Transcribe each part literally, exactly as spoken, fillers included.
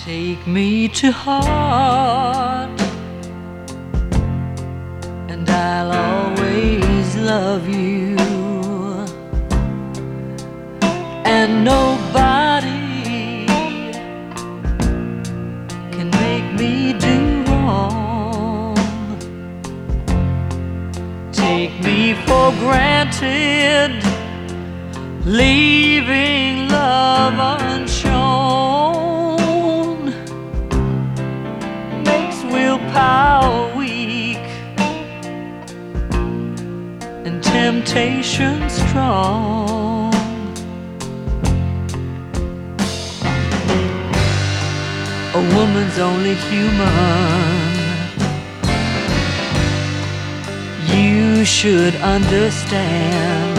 Take me to heart, and I'll always love you, and nobody can make me do wrong. Take me for granted, leaving love unshown, makes willpower weak and temptation strong. A woman's only human. You should understand.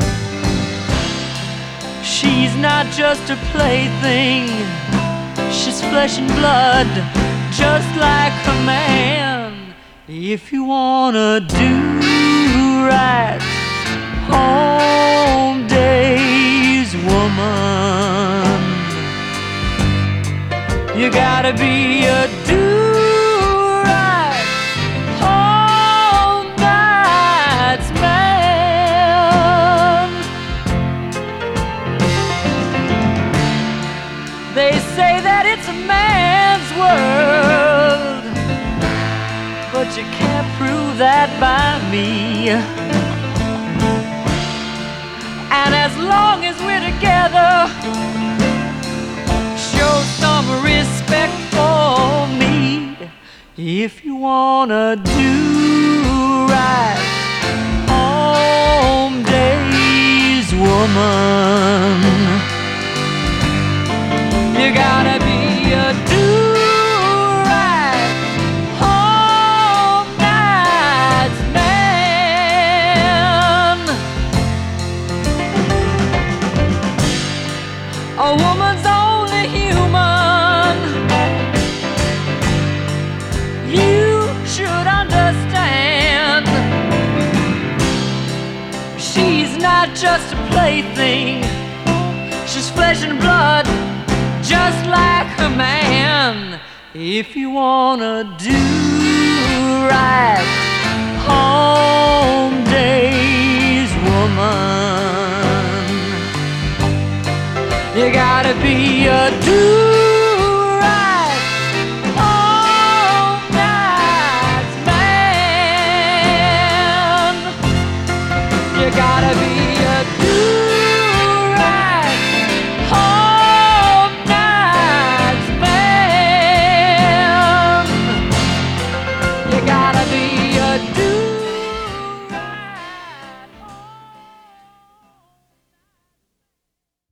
She's not just a plaything. She's flesh and blood, just like a man. If you wanna do right, home days woman, you gotta be a do-right, home nights man. They say that it's a man's world, but you can't prove that by me. And as long as we're together, show some respect for me. If you wanna do right, home days woman, you gotta be a do-right, home nights man. A woman's only human. You should understand. She's not just a plaything. She's flesh and blood, just like a man. If you wanna do right, home days woman, you gotta be a do-right, home nights man. You gotta be a do